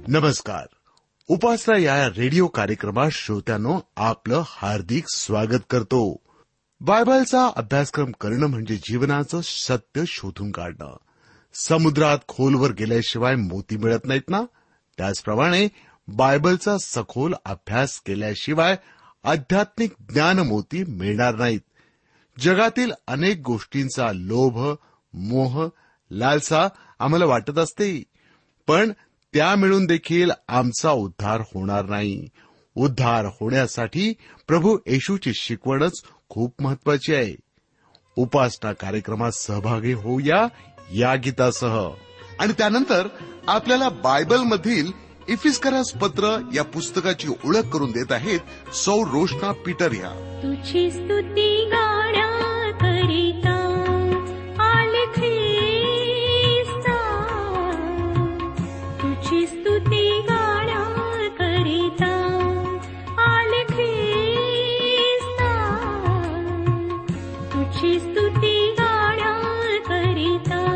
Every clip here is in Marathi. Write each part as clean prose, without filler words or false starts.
नमस्कार. उपासना या रेडिओ कार्यक्रमात श्रोत्यांनो आपलं हार्दिक स्वागत करतो. बायबलचा अभ्यासक्रम करणं म्हणजे जीवनाचं सत्य शोधून काढणं. समुद्रात खोलवर गेल्याशिवाय मोती मिळत नाहीत ना, त्याचप्रमाणे बायबलचा सखोल अभ्यास केल्याशिवाय आध्यात्मिक ज्ञानमोती मिळणार नाहीत. जगातील अनेक गोष्टींचा लोभ, मोह, लालसा आम्हाला वाटत असते, पण त्या मिळून देखील आमचा उद्धार होणार नाही. उद्धार होण्यासाठी प्रभू येशूची शिकवणच खूप महत्वाची आहे. उपासना कार्यक्रमात सहभागी होऊया या गीतासह, आणि त्यानंतर आपल्याला बायबलमधील इफिस्करास पत्र या पुस्तकाची ओळख करून देत आहेत सौ रोशना पीटर या. तुझी स्तुती गाण्याकरिता आले ख्रिस्ता, तुझी स्तुती गाण्याकरिता आले ख्रिस्ता, तुझी स्तुती गाण्याकरिता.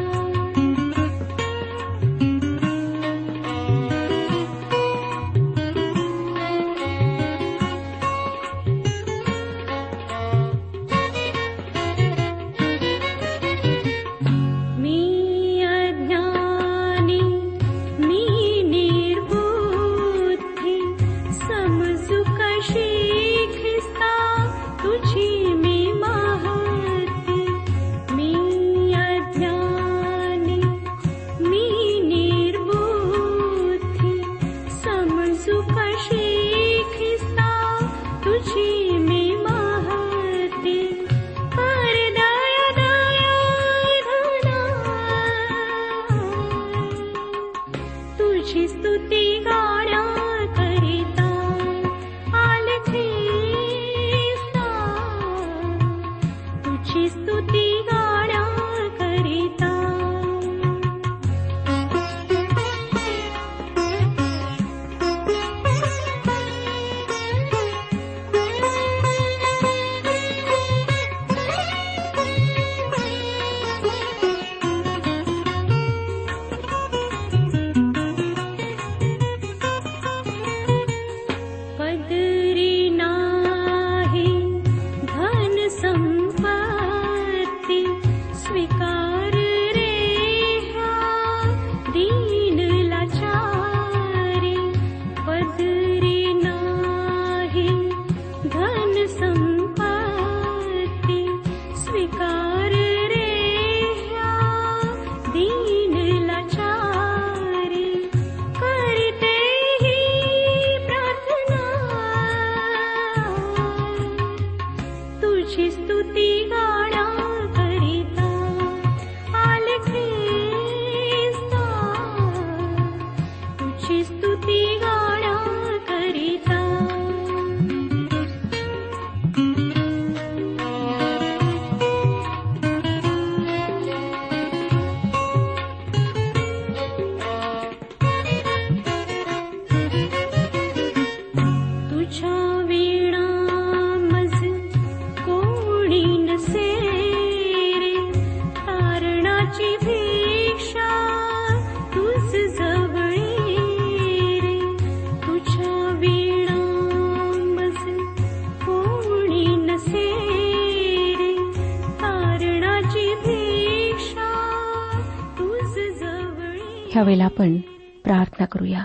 ह्यावेळेला आपण प्रार्थना करूया.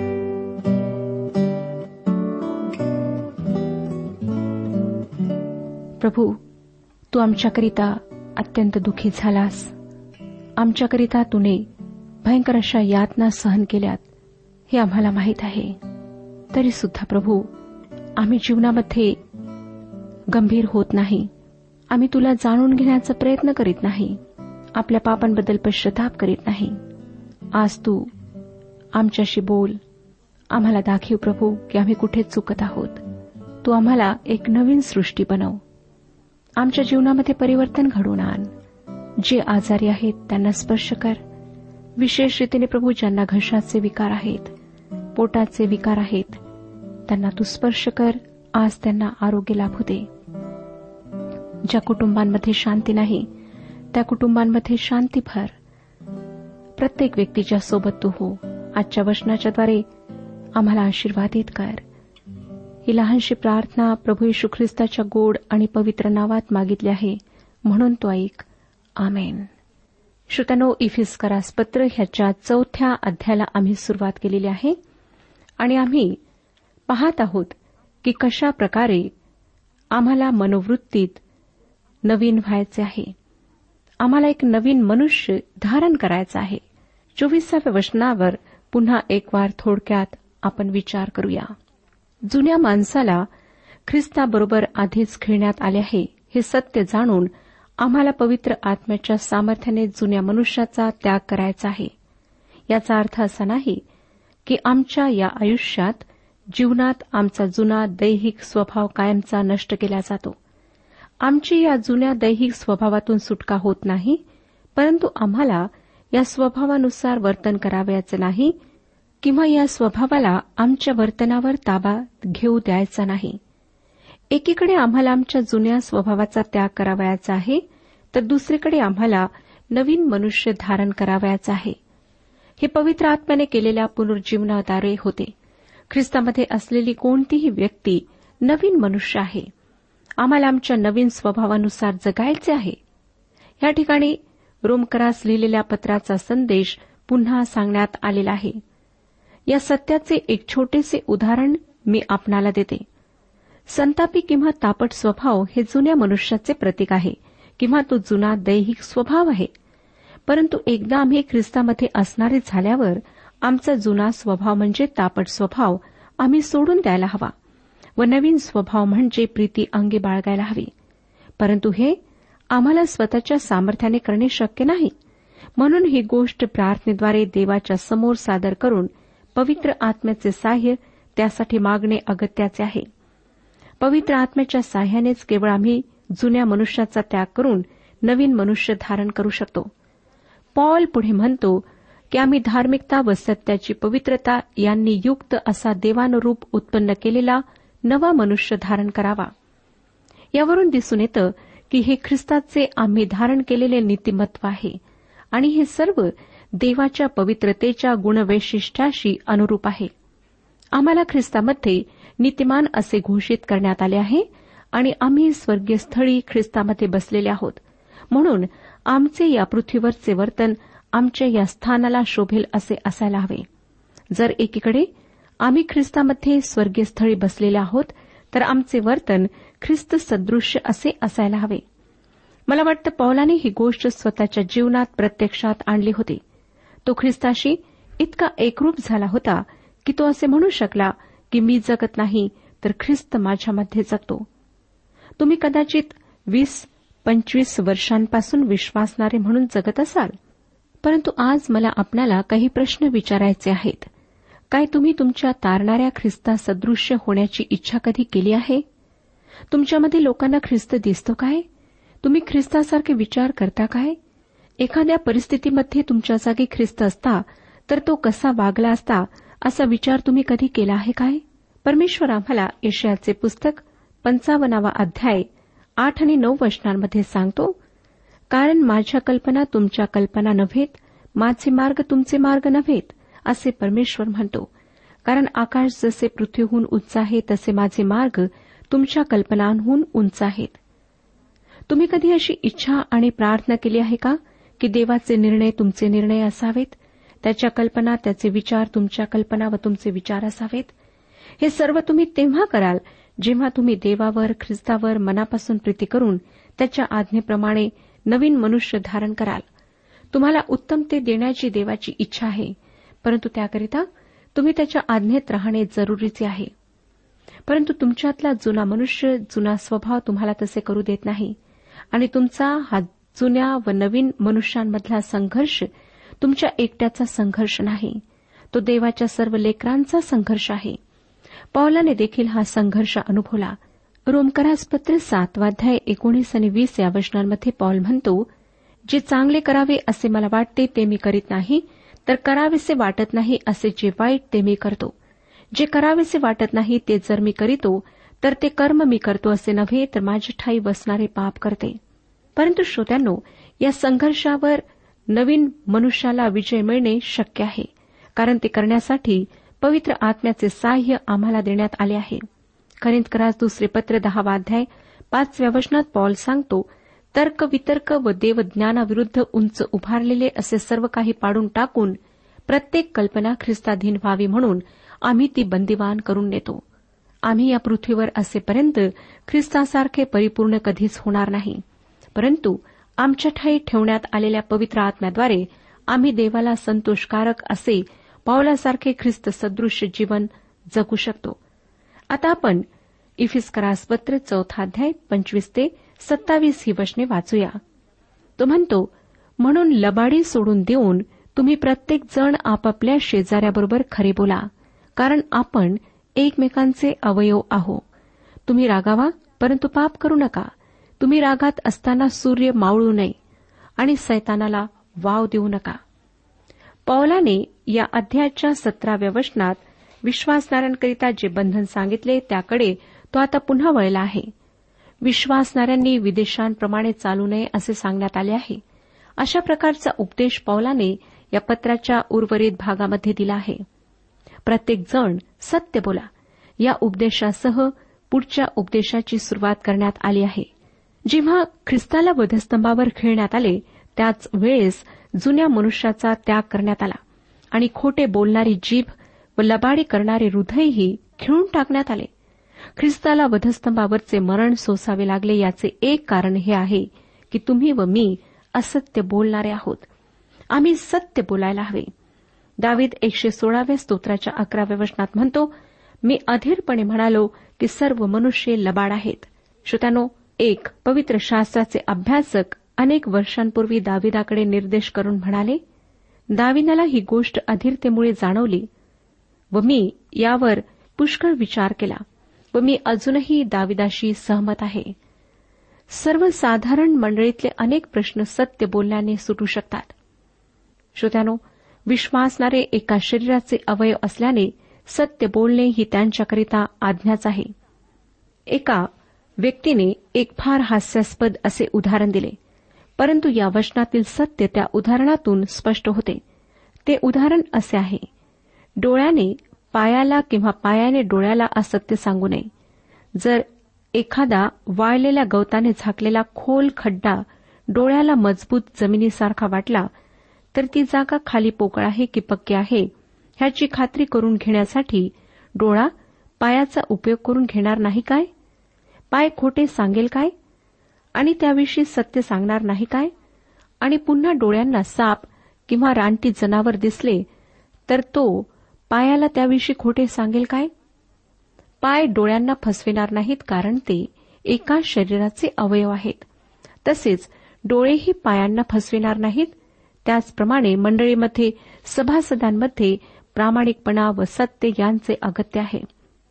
प्रभू, तू आमच्याकरिता अत्यंत दुःखी झालास. आमच्याकरिता तूने भयंकर अशा यातना सहन केल्यात हे आम्हाला माहीत आहे. तरी सुद्धा प्रभू, आम्ही जीवनामध्ये गंभीर होत नाही. आम्ही तुला जाणून घेण्याचा प्रयत्न करीत नाही. आपल्या पापांबद्दल पश्चाताप करीत नाही. आज तू आमच्याशी बोल, आम्हाला दाखव प्रभू की आम्ही कुठे चुकत आहोत. तू आम्हाला एक नवीन सृष्टी बनव. आमच्या जीवनामध्ये परिवर्तन घडवून आण. जे आजारी आहेत त्यांना स्पर्श कर. विशेष रीतीने प्रभू, ज्यांना घशाचे विकार आहेत, पोटाचे विकार आहेत, त्यांना तू स्पर्श कर. आज त्यांना आरोग्य लाभू दे. ज्या कुटुंबांमध्ये शांती नाही त्या कुटुंबांमध्ये शांती भर. प्रत्येक व्यक्तीच्या सोबत तू हो आजच्या वचनाच्याद्वारे आम्हाला आशीर्वादित कर. ही लहानशी प्रार्थना प्रभू येशू ख्रिस्ताच्या गोड आणि पवित्र नावात मागितली आहे, म्हणून तो ऐक. आमेन. श्रोत्यानो, इफिस्करास पत्र ह्याच्या 4थ्या अध्यायाला आम्ही सुरुवात केलेली आहे आणि आम्ही पाहत आहोत की कशा प्रकारे आम्हाला मनोवृत्तीत नवीन व्हायचे आहे. आम्हाला एक नवीन मनुष्य धारण करायचा आहे. 24व्या वचनावर पुन्हा एक वार थोडक्यात आपण विचार करूया. जुन्या माणसाला ख्रिस्ताबरोबर आधीच खेळण्यात आले आहे हे सत्य जाणून आम्हाला पवित्र आत्म्याच्या सामर्थ्याने जुन्या मनुष्याचा त्याग करायचा आहे. याचा अर्थ असा नाही की आमच्या या आयुष्यात जीवनात आमचा जुना दैहिक स्वभाव कायमचा नष्ट केला जातो. आमची या जुन्या दैहिक स्वभावातून सुटका होत नाही, परंतु आम्हाला या स्वभावानुसार वर्तन करावयाचे नाही किंवा या स्वभावाला आमच्या वर्तनावर ताबा घेऊ द्यायचा नाही. एकीकडे आम्हाला आमच्या जुन्या स्वभावाचा त्याग करावयाचा आहे, तर दुसरीकडे आम्हाला नवीन मनुष्य धारण करावयाचा आहे. हे पवित्र आत्म्याने केलेल्या पुनर्जीवनाद्वारे होते. ख्रिस्तामध्ये असलेली कोणतीही व्यक्ती नवीन मनुष्य आहे. आम्हाला आमच्या नवीन स्वभावानुसार जगायचे आहे. या ठिकाणी रोमकरास लिहिलेल्या पत्राचा संदेश पुन्हा सांगण्यात आलेला आहे. या सत्याचे एक छोटेसे उदाहरण मी आपणाला देते. संतापी किंवा तापट स्वभाव हे जुन्या मनुष्याचे प्रतीक आहे किंवा तो जुना दैहिक स्वभाव आहे. परंतु एकदा आम्ही ख्रिस्तामध्ये असणारे झाल्यावर आमचा जुना स्वभाव म्हणजे तापट स्वभाव आम्ही सोडून द्यायला हवा व नवीन स्वभाव म्हणजे प्रीती अंगी बाळगायला हवी. परंतु हे आम्हाला स्वतःच्या सामर्थ्याने करणे शक्य नाही. म्हणून ही गोष्ट प्रार्थनेद्वारे देवाच्या समोर सादर करून पवित्र आत्म्याचे साह्य त्यासाठी मागणे अगत्याचे आहे. पवित्र आत्म्याच्या साह्यानेच केवळ आम्ही जुन्या मनुष्याचा त्याग करून नवीन मनुष्य धारण करू शकतो. पॉल पुढे म्हणतो की आम्ही धार्मिकता व सत्याची पवित्रता यांनी युक्त असा देवानुरूप उत्पन्न केलेला नवा मनुष्य धारण करावा. यावरून दिसून येतं की हे ख्रिस्ताचे आम्ही धारण केलेले नीतिमत्व आहे आणि हे सर्व देवाच्या पवित्रतेच्या गुणवैशिष्ट्याशी अनुरूप आहे. आम्हाला ख्रिस्तामध्ये नीतिमान असे घोषित करण्यात आले आहे आणि आम्ही स्वर्गीय स्थळी ख्रिस्तामध्ये बसलेले आहोत. म्हणून आमचे या पृथ्वीवरचे वर्तन आमच्या या स्थानाला शोभेल असे असायला हवे. जर एकीकडे आम्ही ख्रिस्तामध्ये स्वर्गीय स्थळी बसलेले आहोत तर आमचे वर्तन ख्रिस्त सदृश्य असे असायला हवे. मला वाटतं पौलाने ही गोष्ट स्वतःच्या जीवनात प्रत्यक्षात आणली होती. तो ख्रिस्ताशी इतका एकरूप झाला होता की तो असे म्हणू शकला की मी जगत नाही तर ख्रिस्त माझ्यामध्ये जगतो. तुम्ही कदाचित 20-25 वर्षांपासून विश्वासणारे म्हणून जगत असाल, परंतु आज मला आपल्याला काही प्रश्न विचारायचे आहेत. काय तुम्ही तुमच्या तारणाऱ्या ख्रिस्तासदृश्य होण्याची इच्छा कधी केली आहे? तुमच्यामध्ये लोकांना ख्रिस्त दिसतो काय? तुम्ही ख्रिस्तासारखे विचार करता काय? एखाद्या परिस्थितीमध्ये तुमच्या जागी ख्रिस्त असता तर तो कसा वागला असता असा विचार तुम्ही कधी केला आहे काय? परमेश्वर आम्हाला यशायाचे पुस्तक 55 अध्याय 8 आणि 9 वचनांमध्ये सांगतो, कारण माझ्या कल्पना तुमच्या कल्पना नव्हेत, माझे मार्ग तुमचे मार्ग नव्हेत, असे परमेश्वर म्हणतो. कारण आकाश जसे पृथ्वीहून उंच आहे तसे माझे मार्ग तुमच्या कल्पनांहून उंच आहेत. तुम्ही कधी अशी इच्छा आणि प्रार्थना केली आहे का की देवाचे निर्णय तुमचे निर्णय असावेत, त्याच्या कल्पना त्याचे विचार तुमच्या कल्पना व तुमचे विचार असावेत? हे सर्व तुम्ही तेव्हा कराल जेव्हा तुम्ही देवावर ख्रिस्तावर मनापासून प्रीती करून त्याच्या आज्ञेप्रमाणे नवीन मनुष्य धारण कराल. तुम्हाला उत्तमते देण्याची देवाची इच्छा आहे, परंतु त्याकरिता तुम्ही त्याच्या आज्ञेत राहणे जरुरीचे आहे. परंतु तुमच्यातला जुना मनुष्य जुना स्वभाव तुम्हाला तसे करू देत नाही आणि तुमचा हा जुन्या व नवीन मनुष्यांमधला संघर्ष तुमच्या एकट्याचा संघर्ष नाही, तो देवाच्या सर्व लेकरांचा संघर्ष आहे. पौलाने देखील हा संघर्ष अनुभवला. रोमकरास पत्र 7 अध्याय 19 आणि 20 या वचनांमध्ये पौल म्हणतो, जे चांगले करावे असे मला वाटते ते मी करीत नाही, तर करावेसे वाटत नाही असे जे वाईट ते मी करतो. जे करावेसे वाटत नाही ते जर मी करीतो तर ते कर्म मी करतो असे नव्हे, तर माझी ठाई बसणारे पाप करते. परंतु श्रोत्यांनो, या संघर्षावर नवीन मनुष्याला विजय मिळणे शक्य आहे, कारण ते करण्यासाठी पवित्र आत्म्याचे साह्य आम्हाला देण्यात आले आहे. कोरिंथकरास दुसरे पत्र 10 अध्याय 5 वचनात पॉल सांगतो, तर्क वितर्क व देवज्ञानाविरुद्ध उंच उभारलेले असे सर्व काही पाडून टाकून प्रत्येक कल्पना ख्रिस्ताधीन व्हावी म्हणून आम्ही ती बंदिवान करून नेतो. आम्ही या पृथ्वीवर असेपर्यंत ख्रिस्तासारखे परिपूर्ण कधीच होणार नाही, परंतु आमच्या ठाई ठेवण्यात आलेल्या पवित्र आत्म्याद्वारे आम्ही देवाला संतोषकारक असे पौलासारखे ख्रिस्त सदृश्य जीवन जगू शकतो. आता आपण इफिसकरास पत्र 4 अध्याय 25 ते 27 ही वचने वाचूया. तो म्हणतो, म्हणून लबाडी सोडून देऊन तुम्ही प्रत्येक जण आपापल्या शेजाऱ्याबरोबर खरे बोला, कारण आपण एकमेकांचे अवयव आहो. तुम्ही रागावा, परंतु पाप करू नका. तुम्ही रागात असताना सूर्य मावळू नये आणि सैतानाला वाव देऊ नका. पौलाने या अध्यायाच्या 17व्या वचनात विश्वासणाऱ्यांकरिता जे बंधन सांगितले त्याकडे तो आता पुन्हा वळला आहे. विश्वासणाऱ्यांनी विदेशांप्रमाणे चालू नये असे सांगण्यात आले आहे. अशा प्रकारचा उपदेश पौलाने या पत्राच्या उर्वरित भागामध्ये दिला आहे. प्रत्येक जण सत्य बोला या उपदेशासह पुढच्या उपदेशाची सुरुवात करण्यात आली आहे. जेव्हा ख्रिस्ताला वधस्तंभावर खिळण्यात आले त्याच वेळेस जुन्या मनुष्याचा त्याग करण्यात आला आणि खोटे बोलणारी जीभ व लबाडी करणारे हृदयही खिळून टाकण्यात आले. ख्रिस्ताला वधस्तंभावरचे मरण सोसावे लागले याचे एक कारण हे आहे की तुम्ही व मी असत्य बोलणारे आहोत. आम्ही सत्य बोलायला हवे. दावीद 116व्या स्तोत्राच्या 11व्या वचनात म्हणतो, मी अधीरपणे म्हणालो की सर्व मनुष्य लबाड आहेत. श्रोत्यानो, एक पवित्र शास्त्राचे अभ्यासक अनेक वर्षांपूर्वी दाविदाकडे निर्देश करून म्हणाले, दाविदाला ही गोष्ट अधीरतेमुळे जाणवली व मी यावर पुष्कळ विचार केला व मी अजूनही दाविदाशी सहमत आहे. सर्वसाधारण मंडळीतले अनेक प्रश्न सत्य बोलण्याने सुटू शकतात. श्रोत्यानो, विश्वासणारे एका शरीराचे अवयव असल्याने सत्य बोलणे ही त्यांच्याकरिता आज्ञाच आहे. एका व्यक्तीने एक फार हास्यास्पद असे उदाहरण दिले, परंतु या वचनातील सत्य त्या उदाहरणातून स्पष्ट होते. ते उदाहरण असे आहे, डोळ्याने पायाला किंवा पायाने डोळ्याला असत्य सांगू नये. जर एखादा वाळलेल्या गवताने झाकलेला खोल खड्डा डोळ्याला मजबूत जमिनीसारखा वाटला तर ती जागा खाली पोकळ आहे की पक्की आहे ह्याची खात्री करून घेण्यासाठी डोळा पायाचा उपयोग करून घेणार नाही काय? पाय खोटे सांगेल काय आणि त्याविषयी सत्य सांगणार नाही काय? आणि पुन्हा डोळ्यांना साप किंवा रानटी जनावर दिसले तर तो पायाला त्याविषयी खोटे सांगेल काय? पाय डोळ्यांना फसविणार नाहीत, कारण ते एका शरीराचे अवयव आहेत. तसेच डोळेही पायांना फसविणार नाहीत. त्याचप्रमाणे मंडळीमध्ये सभासदांमध्ये प्रामाणिकपणा व सत्य यांचे अगत्य आहे.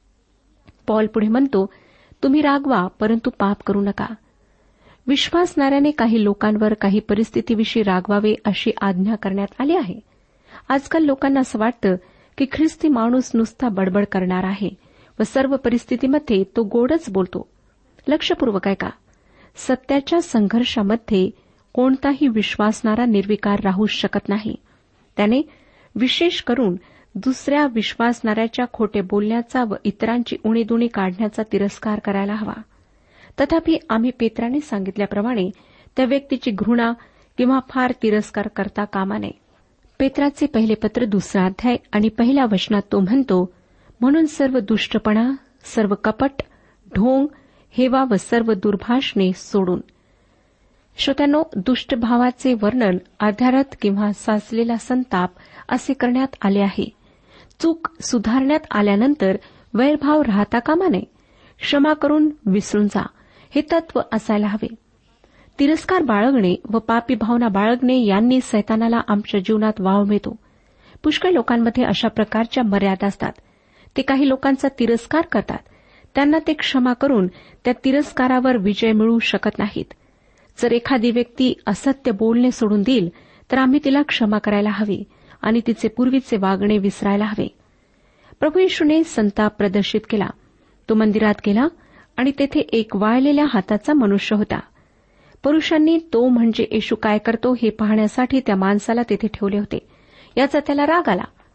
पॉल पुढे म्हणतो, तुम्ही रागवा, परंतु पाप करू नका. विश्वासणाऱ्याने काही लोकांवर काही परिस्थितीविषयी रागवावे अशी आज्ञा करण्यात आली आहे. आजकाल लोकांना असं वाटतं की ख्रिस्ती माणूस नुसता बडबड करणार आहे व सर्व परिस्थितीमध्ये तो गोडच बोलतो. लक्षपूर्वक ऐका, सत्याच्या संघर्षामध्ये कोणताही विश्वासणारा निर्विकार राहू शकत नाही. त्याने विशेष करून दुसऱ्या विश्वासणाऱ्याच्या खोटे बोलण्याचा व इतरांची उणीदुणी काढण्याचा तिरस्कार करायला हवा. तथापि आम्ही पेत्राने सांगितल्याप्रमाणे त्या व्यक्तीची घृणा किंवा फार तिरस्कार करता कामा नये. पेत्राचे पहिले पत्र 2 अध्याय आणि 1 वचनात तो म्हणतो, म्हणून सर्व दुष्टपणा, सर्व कपट, ढोंग, हेवा व सर्व दुर्भाषणे सोडून. श्रोत्यांनो, दुष्टभावाचे वर्णन अर्ध्यारत किंवा साचलेला संताप असे करण्यात आले आहे. चूक सुधारण्यात आल्यानंतर वैरभाव राहता कामा नये. क्षमा करून विसरून जा, हे तत्व असायला हवे. तिरस्कार बाळगणे व पापी भावना बाळगणे यांनी सैतानाला आमच्या जीवनात वाव मिळतो. पुष्कळ लोकांमध्ये अशा प्रकारच्या मर्यादा असतात. ते काही लोकांचा तिरस्कार करतात. त्यांना ते क्षमा करून त्या तिरस्कारावर विजय मिळवू शकत नाहीत. जर एखादी व्यक्ती असत्य बोलणे सोडून देईल तर आम्ही तिला क्षमा करायला हवी आणि तिचे पूर्वीचे वागणे विसरायला हवे. प्रभू येशूने संताप प्रदर्शित केला. तो मंदिरात गेला आणि तेथे एक वाळलेल्या हाताचा मनुष्य होता. पुरुषांनी तो म्हणजे येशू काय करतो हे पाहण्यासाठी त्या माणसाला तेथे ठेवले होते. याचा त्याला राग आला.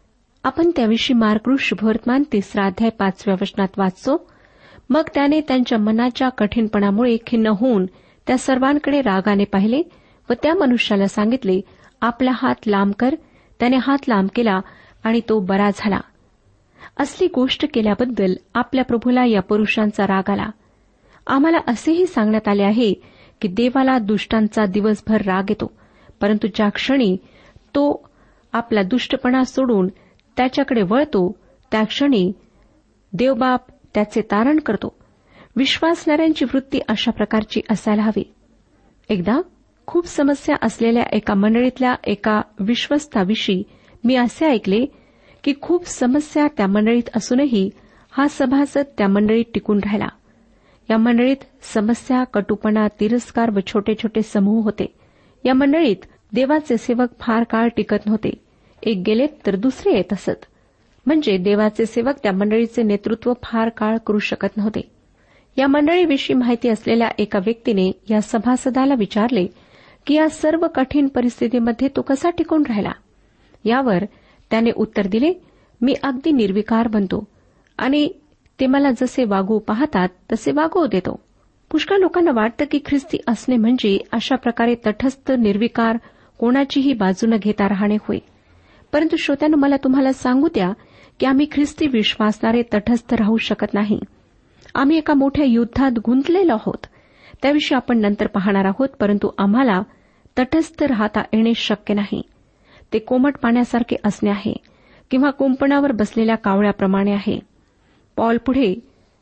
आपण त्याविषयी मार्क शुभवर्तमान 3 अध्याय 5 वचनात वाचतो. मग त्याने त्यांच्या मनाच्या कठीणपणामुळे खिन्न होऊन त्या सर्वांकडे रागाने पाहिले व त्या मनुष्याला सांगितले, आपला हात लांब कर. त्याने हात लांब केला आणि तो बरा झाला. असली गोष्ट केल्याबद्दल आपल्या प्रभूला या पुरुषांचा राग आला. आम्हाला असेही सांगण्यात आले आहे की देवाला दुष्टांचा दिवसभर राग येतो, परंतु ज्या क्षणी तो आपला दुष्टपणा सोडून त्याच्याकडे वळतो त्या क्षणी देवबाप त्याचे तारण करतो. विश्वासणाऱ्यांची वृत्ती अशा प्रकारची असायला हवी. एकदा खूप समस्या असलेल्या एका मंडळीतल्या एका विश्वस्ताविषयी मी असे ऐकले की खूप समस्या त्या मंडळीत असूनही हा सभासद त्या मंडळीत टिकून राहिला. या मंडळीत समस्या, कटुपणा, तिरस्कार व छोटे छोटे समूह होते. या मंडळीत देवाचे सेवक फार काळ टिकत नव्हते. एक गेले तर दुसरे येत असत. म्हणजे देवाचे सेवक त्या मंडळीचे नेतृत्व फार काळ करू शकत नव्हते. या मंडळीविषयी माहिती असलेल्या एका व्यक्तीने या सभासदाला विचारले की या सर्व कठीण परिस्थितीमध्ये तो कसा टिकून राहिला. यावर त्याने उत्तर दिले, मी अगदी निर्विकार बनतो आणि ते मला जसे वागू पाहतात तसे वागवू देतो. पुष्कळ लोकांना वाटतं की ख्रिस्ती असणे म्हणजे अशा प्रकारे तटस्थ, निर्विकार, कोणाचीही बाजू न घेता राहणे होय. परंतु श्रोत्यांनो, मला तुम्हाला सांगू द्या की आम्ही ख्रिस्ती विश्वासणारे तटस्थ राहू शकत नाही. आम्ही एका मोठ्या युद्धात गुंतलेलो आहोत. त्याविषयी आपण नंतर पाहणार आहोत. परंतु आम्हाला तटस्थ राहता येणे शक्य नाही. ते कोमट पाण्यासारखे असणे आहे किंवा कुंपणावर बसलेल्या कावळ्याप्रमाणे आहे. पॉल पुढे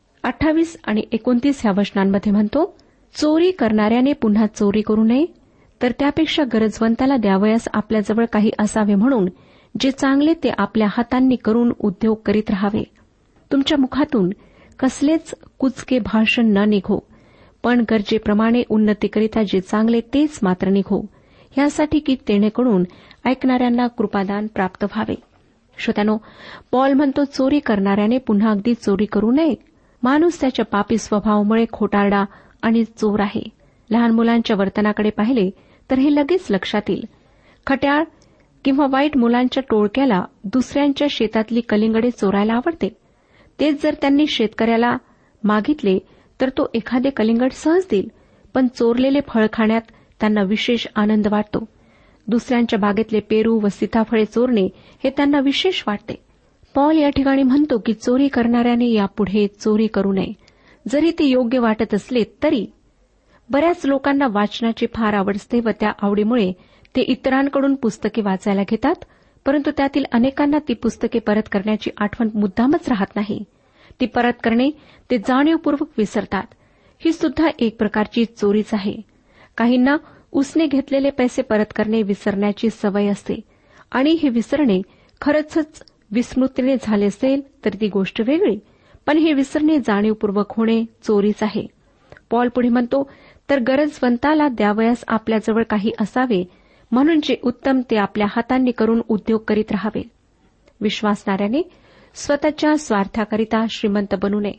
28 आणि 29 या वचनांमध्ये म्हणतो, चोरी करणाऱ्याने पुन्हा चोरी करू नये, तर त्यापेक्षा गरजवंताला द्यावयास आपल्याजवळ काही असावे म्हणून जे चांगले ते आपल्या हातांनी करून उद्योग करीत राहावे. तुमच्या मुखातून कसलेच कुचके भाषण न निघो, पण गरजेप्रमाणे उन्नतीकरिता जे चांगले तेच मात्र निघो, यासाठी की तेणेकडून ऐकणाऱ्यांना कृपादान प्राप्त व्हावे. श्रोत्यानो, पॉल म्हणतो चोरी करणाऱ्याने पुन्हा अगदी चोरी करू नये. माणूस त्याच्या पापी स्वभावामुळे खोटारडा आणि चोर आहे. लहान मुलांच्या वर्तनाकडे पाहिले तर हे लगेच लक्षात येईल. खट्याळ किंवा वाईट मुलांच्या टोळक्याला दुसऱ्यांच्या शेतातली कलिंगडे चोरायला आवडते. तेच जर त्यांनी शेतकऱ्याला मागितले तर तो एखादे कलिंगड सहज देईल, पण चोरलेले फळ खाण्यात त्यांना विशेष आनंद वाटतो. दुसऱ्यांच्या बागेतले पेरू व सीताफळे चोरणे हे त्यांना विशेष वाटते. पॉल या ठिकाणी म्हणतो की चोरी करणाऱ्याने यापुढे चोरी करू नये. जरी ते योग्य वाटत असले तरी बऱ्याच लोकांना वाचनाची फार आवड असते व त्या आवडीमुळे ते इतरांकडून पुस्तके वाचायला घेतात, परंतु त्यातील अनेकांना ती पुस्तके परत करण्याची आठवण मुद्दामच राहत नाही. ती परत करणे ते जाणीवपूर्वक विसरतात. ही सुद्धा एक प्रकारची चोरीच आहे. काहींना उसने घेतलेले पैसे परत करणे विसरण्याची सवय असते आणि हे विसरणे खरंच विस्मृतीने झाले असेल तर ती गोष्ट वेगळी, पण हे विसरणे जाणीवपूर्वक होणे चोरीच आहे. पॉल पुढे म्हणतो, तर गरजवंताला द्यावयास आपल्याजवळ काही असावे म्हणून जे उत्तम ते आपल्या हातांनी करून उद्योग करीत राहावे. विश्वासणाऱ्याने स्वतःच्या स्वार्थाकरिता श्रीमंत बनू नये,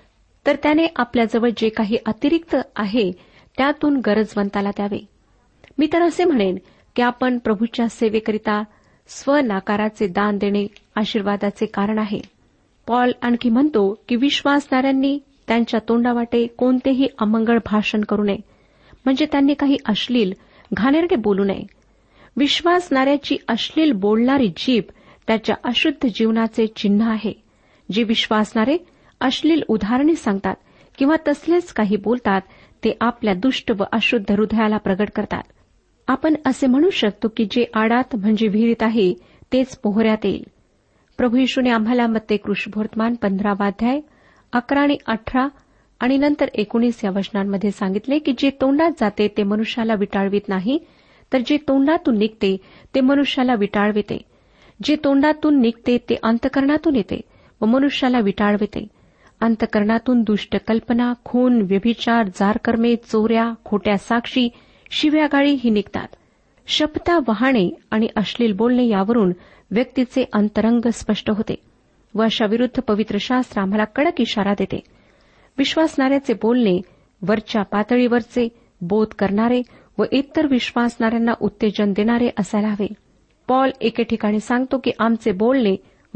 तर त्याने आपल्याजवळ जे काही अतिरिक्त आहे त्यातून गरजवंताला द्यावे. मी तर असे म्हणेन की आपण प्रभूच्या सेवेकरिता स्वनाकाराचे दान देणे आशीर्वादाचे कारण आहे. पॉल आणखी म्हणतो की विश्वासणाऱ्यांनी त्यांच्या तोंडावाटे कोणतेही अमंगळ भाषण करू नये, म्हणजे त्यांनी काही अश्लील, घाणेरडे बोलू नये. विश्वासणाऱ्याची अश्लील बोलणारी जीभ त्याच्या अशुद्ध जीवनाचे चिन्ह आहे. जे विश्वासणारे अश्लील उदाहरणे सांगतात किंवा तसलेच काही बोलतात ते आपल्या दुष्ट व अशुद्ध हृदयाला प्रगट करतात. आपण असे म्हणू शकतो की जे आडात म्हणजे विहिरीत आहे तेच पोहऱ्यात येईल. प्रभू येशूने आम्हाला मत्ते शुभवर्तमान 15 अध्याय 11 आणि 18 आणि नंतर 19 या वचनांमध्ये सांगितले की जे तोंडात जाते ते मनुष्याला विटाळवीत नाही, तर जे तोंडातून निघते ते मनुष्याला विटाळविते. जे तोंडातून निघते ते अंतःकरणातून येते व मनुष्याला विटाळविते. अंतःकरणातून दुष्ट कल्पना, खून, व्यभिचार, जारकर्मे, चोऱ्या, खोट्या साक्षी, शिव्यागाळी ही निघतात. शपथा वाहणे आणि अश्लील बोलणे यावरून व्यक्तीचे अंतरंग स्पष्ट होते व अशा विरुद्ध पवित्र शास्त्र आम्हाला कडक इशारा देते. विश्वासणाऱ्याचे बोलणे वरच्या पातळीवरचे, बोध करणारे व इतर विश्वासणाऱ्यांना उत्तेजन देणारे असायला हवे. पॉल एके ठिकाणी सांगतो की आमचे बोलणे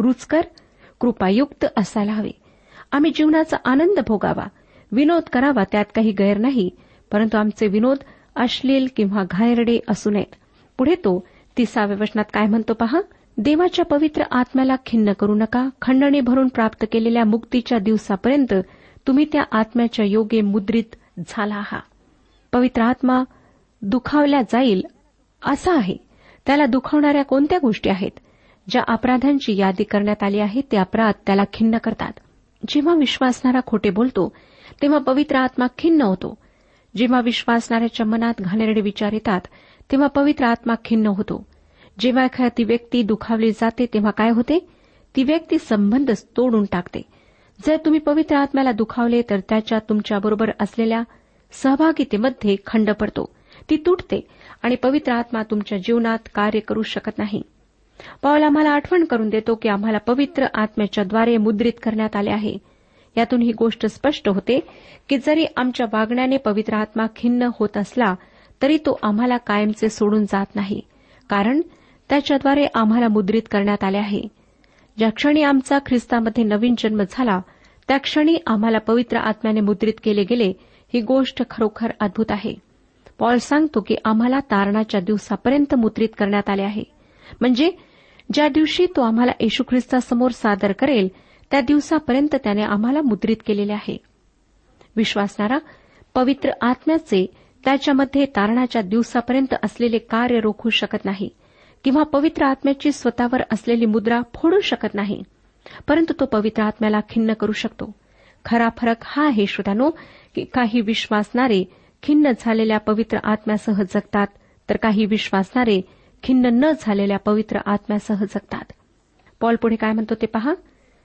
रुचकर, कृपायुक्त असायला हवे. आम्ही जीवनाचा आनंद भोगावा, विनोद करावा, त्यात काही गैर नाही. परंतु आमचे विनोद अश्लील किंवा घाणेरडे असू नयेत. पुढे तो 30व्या वचनात काय म्हणतो पहा. देवाच्या पवित्र आत्म्याला खिन्न करू नका. खंडणी भरून प्राप्त केलेल्या मुक्तीच्या दिवसापर्यंत तुम्ही त्या आत्म्याच्या योगे मुद्रित झाला आहात. पवित्र आत्मा दुखावल्या जाईल असा आहे. त्याला दुखावणाऱ्या कोणत्या गोष्टी आहेत? ज्या अपराधांची यादी करण्यात आली आहे ते अपराध त्याला खिन्न करतात. जेव्हा विश्वासणारा खोटे बोलतो तेव्हा पवित्र आत्मा खिन्न होतो. जेव्हा विश्वासणाऱ्याच्या मनात घाणेरडे विचार येतात तेव्हा पवित्र आत्मा खिन्न होतो. जेव्हा एखादी व्यक्ती दुखावली जाते तेव्हा काय होते? ती व्यक्ती संबंध तोडून टाकते. जर तुम्ही पवित्र आत्म्याला दुखावले तर त्याच्या तुमच्याबरोबर असलेल्या सहभागितेमध्ये खंड पडतो, ती तुटते आणि पवित्र आत्मा तुमच्या जीवनात कार्य करू शकत नाही. पौल आम्हाला आठवण करून देतो की आम्हाला पवित्र आत्म्याच्याद्वारे मुद्रित करण्यात आले आहे. यातून ही गोष्ट स्पष्ट होते की जरी आमच्या वागण्याने पवित्र आत्मा खिन्न होत असला तरी तो आम्हाला कायमचे सोडून जात नाही, कारण त्याच्याद्वारे आम्हाला मुद्रित करण्यात आले आहे. ज्या क्षणी आमचा ख्रिस्तामध्ये नवीन जन्म झाला त्या क्षणी आम्हाला पवित्र आत्म्याने मुद्रित केले गेले. ही गोष्ट खरोखर अद्भुत आहे. पॉल सांगतो की आम्हाला तारणाच्या दिवसापर्यंत मुद्रित करण्यात आले आहे, म्हणजे ज्या दिवशी तो आम्हाला येशू ख्रिस्तासमोर सादर करेल त्या दिवसापर्यंत त्याने आम्हाला मुद्रित केलेले आहे. विश्वासणारा पवित्र आत्म्याचे त्याच्यामध्ये तारणाच्या दिवसापर्यंत असलेले कार्य रोखू शकत नाही किंवा पवित्र आत्म्याची स्वतःवर असलेली मुद्रा फोडू शकत नाही, परंतु तो पवित्र आत्म्याला खिन्न करू शकतो. खरा फरक हा आहे श्रोत्यानो की काही विश्वासणारे खिन्न झालेल्या पवित्र आत्म्यासह जगतात तर काही विश्वासणारे खिन्न न झालेल्या पवित्र आत्म्यासह जगतात. पॉल पुढे काय म्हणतो ते पहा.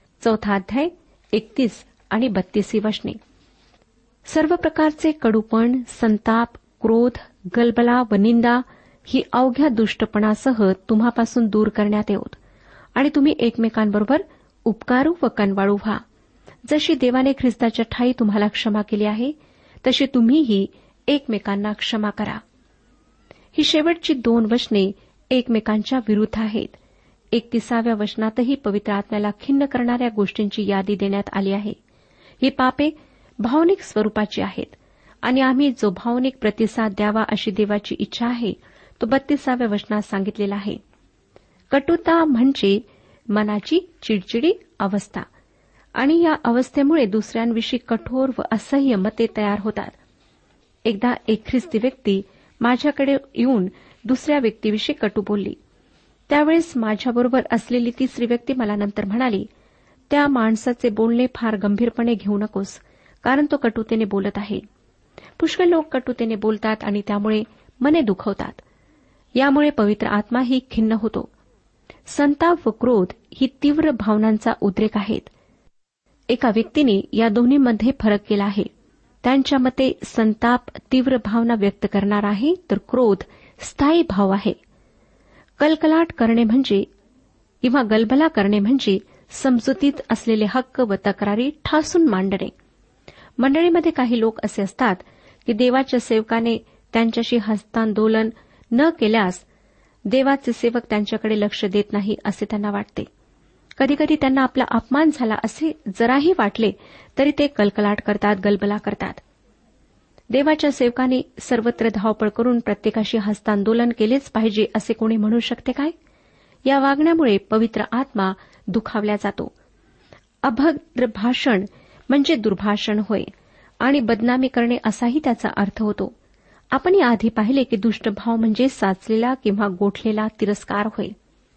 4 अध्याय 31 आणि 32 वचने. सर्व प्रकारचे कडूपण, संताप, क्रोध, गलबला व निंदा ही अवघ्या दुष्टपणासह तुम्हापासून दूर करण्यात येऊत आणि तुम्ही एकमेकांबरोबर उपकारू व कनवाळू व्हा. जशी देवाने ख्रिस्ताच्या ठायी तुम्हाला क्षमा केली आहे तशी तुम्हीही एकमेकांना क्षमा करा. ही शेवटची 2 वचने एकमेकांच्या विरुद्ध आहेत. 31व्या वचनातही पवित्र आत्म्याला खिन्न करणाऱ्या गोष्टींची यादी देण्यात आली आहे. ही पापे भावनिक स्वरूपाची आहेत आणि आम्ही जो भावनिक प्रतिसाद द्यावा अशी देवाची इच्छा आहे तो 32व्या वचनात सांगितलेला आहे. कटुता म्हणजे मनाची चिडचिडी अवस्था आणि या अवस्थेमुळे दुसऱ्यांविषयी कठोर व असह्य मते तयार होतात. एकदा एक ख्रिस्ती व्यक्ती माझ्याकडे येऊन दुसऱ्या व्यक्तीविषयी कटू बोलली. त्यावेळेस माझ्याबरोबर असलेली तिसरी व्यक्ती मला नंतर म्हणाली, त्या माणसाचे बोलणे फार गंभीरपणे घेऊ नकोस, कारण तो कटुतेने बोलत आहे. पुष्कळ लोक कटुतेने बोलतात आणि त्यामुळे मने दुखवतात. यामुळे पवित्र आत्माही खिन्न होतो. संताप व क्रोध ही तीव्र भावनांचा उद्रेक आहेत. एका व्यक्तीने या दोन्हीमध्ये फरक केला आहे. त्यांच्या मते संताप तीव्र भावना व्यक्त करणार आहे तर क्रोध स्थायी भाव आहे. कलकलाट करणे म्हणजे किंवा गलबला करणे म्हणजे समजुतीत असलेले हक्क व तक्रारी ठासून मांडणे. मंडळीमध्ये काही लोक असे असतात की देवाच्या सेवकाने त्यांच्याशी हस्तांदोलन न केल्यास देवाचे सेवक त्यांच्याकडे लक्ष देत नाही असे त्यांना वाटते. कधीकधी त्यांना आपला अपमान झाला असे जराही वाटले तरी ते कलकलाट करतात, गलबला करतात. देवाच्या सेवकाने सर्वत्र धावपळ करून प्रत्येकाशी हस्तांदोलन केलेच पाहिजे असे कोणी म्हणू शकते काय? या वागण्यामुळे पवित्र आत्मा दुखावला जातो. अभद्र भाषण म्हणजे दुर्भाषण होय आणि बदनामी करणे असाही त्याचा अर्थ होतो. आपण याआधी पाहिले की दुष्टभाव म्हणजे साचलेला किंवा गोठलेला तिरस्कार होय.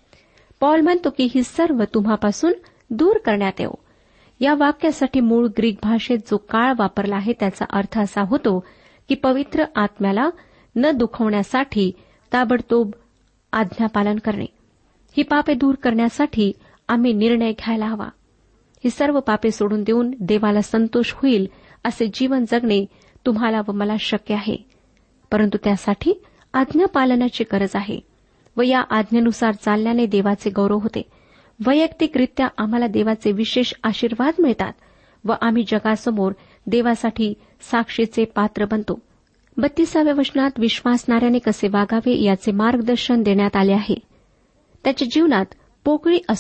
पॉल म्हणतो की ही सर्व तुम्हापासून दूर करण्यात येऊ. या वाक्यासाठी मूळ ग्रीक भाषेत जो काळ वापरला आहे त्याचा अर्थ असा होतो की पवित्र आत्म्याला न दुखवण्यासाठी ताबडतोब आज्ञापालन करणे. ही पापे दूर करण्यासाठी आम्ही निर्णय घ्यायला हवा. ही सर्व पापे सोडून देऊन देवाला संतोष होईल असे जीवन जगणे तुम्हाला व मला शक्य आहे, परंतु त्यासाठी आज्ञापालनाची गरज आहे व या आज्ञेनुसार चालण्याने देवाचे गौरव होते. वैयक्तिकरित्या आम्हाला देवाचे विशेष आशीर्वाद मिळतात व आम्ही जगासमोर देवासाठी साक्षीचे पात्र बनतो. 32व्या वचनात विश्वासणाऱ्याने कसे वागावे याचे मार्गदर्शन देण्यात आले आहे. त्याच्या जीवनात पोकळी असू नये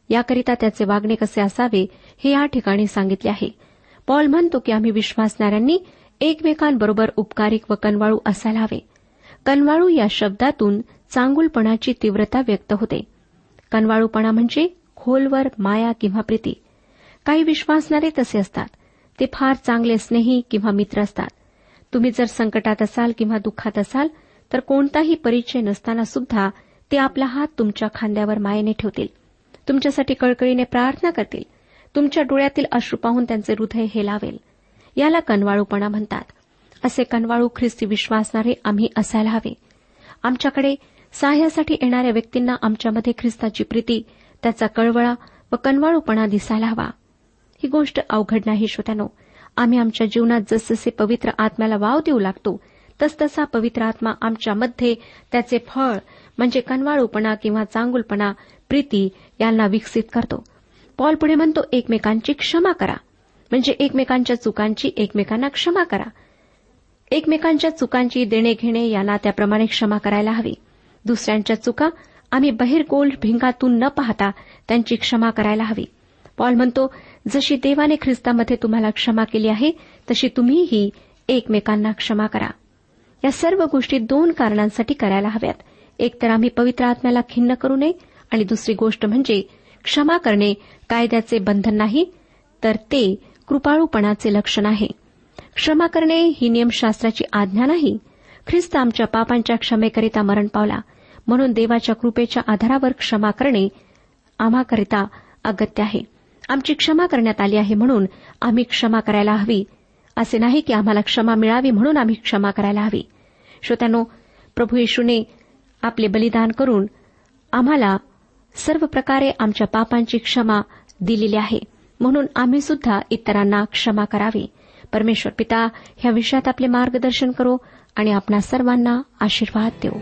याकरिता त्याचे वागणे कसे असावे हे या ठिकाणी सांगितले आहे. पॉल म्हणतो की आम्ही विश्वासणाऱ्यांनी एकमेकांबरोबर उपकारिक व कनवाळू असायला हवे. कनवाळू या शब्दातून चांगुलपणाची तीव्रता व्यक्त होते. कनवाळूपणा म्हणजे खोलवर माया किंवा प्रीती. काही विश्वासणारे तसे असतात. ते फार चांगले स्नेही किंवा मित्र असतात. तुम्ही जर संकटात असाल किंवा दुःखात असाल तर कोणताही परिचय नसताना सुद्धा ते आपला हात तुमच्या खांद्यावर मायेने ठेवतील. तुमच्यासाठी कळकळीने प्रार्थना करतील. तुमच्या डोळ्यातील अश्रू पाहून त्यांचे हृदय हेलावेल. याला कनवाळूपणा म्हणतात. असे कनवाळू ख्रिस्ती विश्वासणारे आम्ही असायला हवे. आमच्याकडे सहाय्यासाठी येणाऱ्या व्यक्तींना आमच्यामध्ये ख्रिस्ताची प्रीती, त्याचा कळवळा व कनवाळूपणा दिसायला हवा. ही गोष्ट अवघड नाही श्रोत्यानो. आम्ही आमच्या जीवनात जसजसे पवित्र आत्म्याला वाव देऊ लागतो तसतसा पवित्र आत्मा आमच्यामध्ये त्याचे फळ म्हणजे कनवाळूपणा किंवा चांगुलपणा, प्रीती यांना विकसित करतो. पॉल पुढे म्हणतो, एकमेकांची क्षमा करा, म्हणजे एकमेकांच्या चुकांची एकमेकांना क्षमा करा. एकमेकांच्या चुकांची देणेघेणे यांना त्याप्रमाणे क्षमा करायला हवी. दुसऱ्यांच्या चुका आम्ही बहिर्गोल भिंगातून न पाहता त्यांची क्षमा करायला हवी. पॉल म्हणतो, जशी देवाने ख्रिस्तामध्ये तुम्हाला क्षमा केली आहे तशी तुम्हीही एकमेकांना क्षमा करा. या सर्व गोष्टी 2 कारणांसाठी करायला हव्यात. एक तर आम्ही पवित्र आत्म्याला खिन्न करू नये आणि दुसरी गोष्ट म्हणजे क्षमा करणे कायद्याचे बंधन नाही, तर ते कृपाळूपणाचे लक्षण आहे. क्षमा करणे ही नियमशास्त्राची आज्ञा नाही. ख्रिस्त आमच्या पापांच्या क्षमेकरिता मरण पावला, म्हणून देवाच्या कृपेच्या आधारावर क्षमा करणे आम्हाकरिता अगत्य आहे. आमची क्षमा करण्यात आली आहे म्हणून आम्ही क्षमा करायला हवी. असे नाही की आम्हाला क्षमा मिळावी म्हणून आम्ही क्षमा करायला हवी. श्रोत्यानो, प्रभू येशूने आपले बलिदान करून आम्हाला सर्व प्रकारे आमच्या पापांची क्षमा दिलेली आहे, म्हणून आम्ही सुद्धा इतरांना क्षमा करावी. परमेश्वर पिता ह्या विषयात आपले मार्गदर्शन करो आणि आपणा सर्वांना आशीर्वाद देऊ.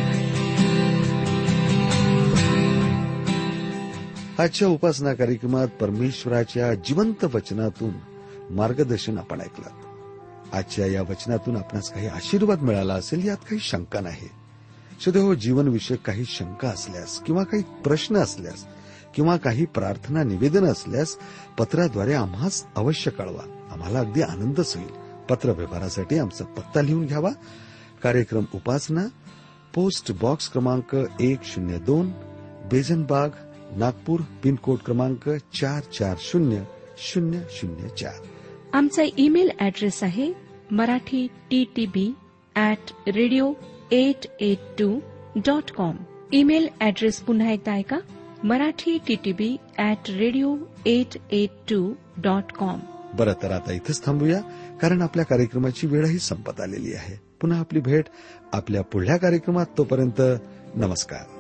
आजच्या उपासना कार्यक्रमात परमेश्वराच्या जिवंत वचनातून मार्गदर्शन आपण ऐकलं. आजच्या या वचनातून आपणास काही आशीर्वाद मिळाला असेल यात काही शंका नाही. सदैव जीवनविषयक काही शंका असल्यास किंवा काही प्रश्न असल्यास किंवा काही प्रार्थना निवेदन असल्यास पत्राद्वारे आम्हास अवश्य कळवा. आम्हाला अगदी आनंदच होईल. पत्र व्यवहारासाठी आमचा पत्ता लिहून घ्यावा. कार्यक्रम उपासना, पोस्ट बॉक्स क्रमांक 102, बेजनबाग, नागपूर, पिनकोड क्रमांक 440004. आमचा ईमेल ॲड्रेस आहे marathi@radio882.com. ईमेल ॲड्रेस पुन्हा एकदा ऐका, marathi@radio882.com. बरं, तर आता इथंच थांबूया, कारण आपल्या कार्यक्रमाची वेळही संपत आलेली आहे. पुन्हा आपली भेट आपल्या पुढल्या कार्यक्रमात. तोपर्यंत नमस्कार.